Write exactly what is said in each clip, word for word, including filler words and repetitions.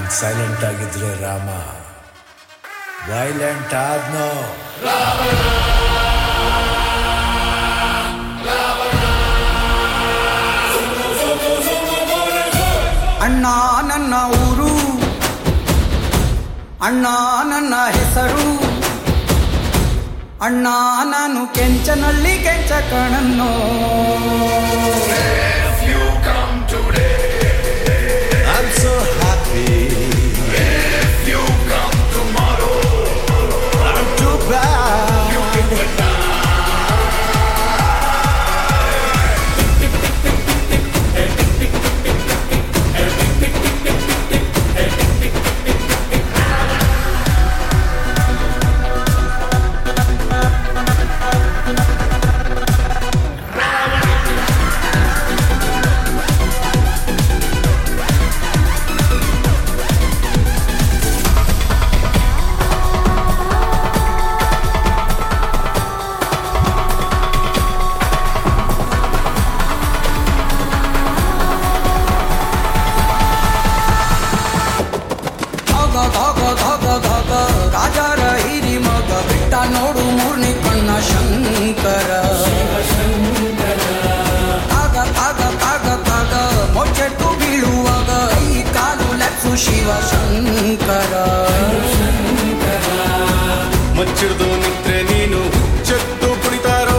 Silent ಆಗಿದ್ರೆ Rama, violent ಆದ್ನೋ ಅಣ್ಣ ನನ್ನ ಊರು, ಅಣ್ಣ ನನ್ನ ಹೆಸರು, ಅಣ್ಣ ನಾನು ಕೆಂಚನಳ್ಳಿ ಕೆಂಚ ಕಣನ್ನೋ. I'm so happy. If you come tomorrow, I'm too bad. you can deny. ರಾಜರ ಹಿರಿ ಮಗ ಬಿಟ್ಟ ನೋಡು ಮೂರ್ನಿ ಕಣ್ಣ ಶಂಕರ. ಆಗ ಆಗ ಆಗ ಆಗ ಮೊಚ್ಚೆಟ್ಟು ಬೀಳುವಾಗ ಈ ಕಾಲು ಲೆಪ್ಸು ಶಿವ ಶಂಕರ. ಮಚ್ಚಿಡ್ದು ನಿಂತ್ರೆ ನೀನು ಚೆತ್ತು ಕುಣಿತಾರೋ,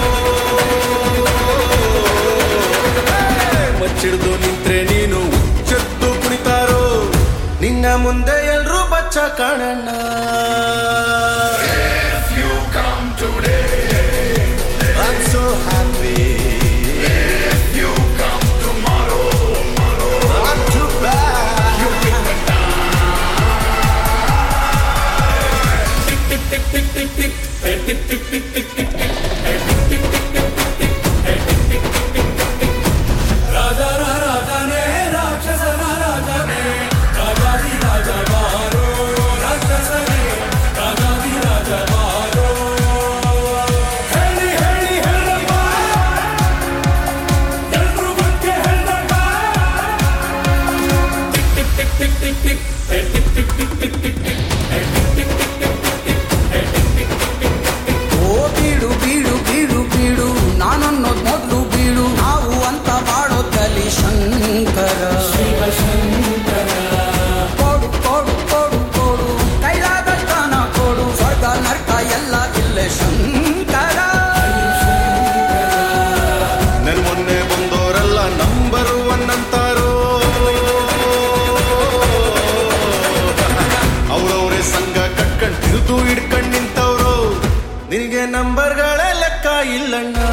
ಮಚ್ಚಿಡ್ದು ನಿಂತ್ರೆ ನೀನು ಚೆತ್ತು ಕುಣಿತಾರೋ, ನಿನ್ನ ಮುಂದೆ ಎಲ್ರೂ ಬಚ್ಚ ಕಾಣಣ್ಣ. If you come today, I'm so happy. if you come tomorrow, I'm too bad. you can deny. Tick tick tick tick tick tick, hey tick tick tick tick tick tick, hey tick tick tick tick tick tick, hey tick tick tick tick tick tick. Raja ರಾಜಾನೇ ರಾಕ್ಷಸನ ರಾಜನೇ, ರಾಜಾದಿ ರಾಜ ಬಾರೋ ರಾಕ್ಷಸನೇ, ರಾಜಾದಿ ರಾಜ ಬಾರೋ. ಹೇಳಿ ಹೇಳಿ ಹೇಳಪ್ಪ, ಎಲ್ರೂ ಬಗ್ಗೆ ಹೇಳಪ್ಪ. Tick tick tick tick tick tick, hey tick tick tick tick tick tick, hey tick tick tick tick tick tick, hey tick tick tick tick tick. ಓ ಬೀಡು ಬೀಡು ಬೀಡು ಬೀಡು ನಾನನ್ನೋದ್ ಮೊದ್ಲು ಬೀಡು, ನಾವು ಅಂತ ಬಾಳೋದಲ್ಲಿ ಶಂಕರ. ಕೊಡು ಕೊಡು ಕೊಡು ಕೊಡು ಕೈಲಾದಷ್ಟನ ಕೊಡು, ಸ್ವರ್ಗ ನರ್ಕ ಎಲ್ಲ ಇಲ್ಲೇ ಶಂಕರ. ನನ್ ಮೊನ್ನೆ ಬಂದೋರೆಲ್ಲ ನಂಬರ್ ಒನ್ ಅಂತಾರೋ, ಅವ್ರವ್ರೇ ಸಂಘ ಕಟ್ಕೊಂಡ್ ತಿರುತು ಹಿಡ್ಕೊಂಡ್ ನಿಂತವ್ರು, ನಿನಗೆ ನಂಬರ್ಗಳೇ ಲೆಕ್ಕ ಇಲ್ಲಣ್ಣ.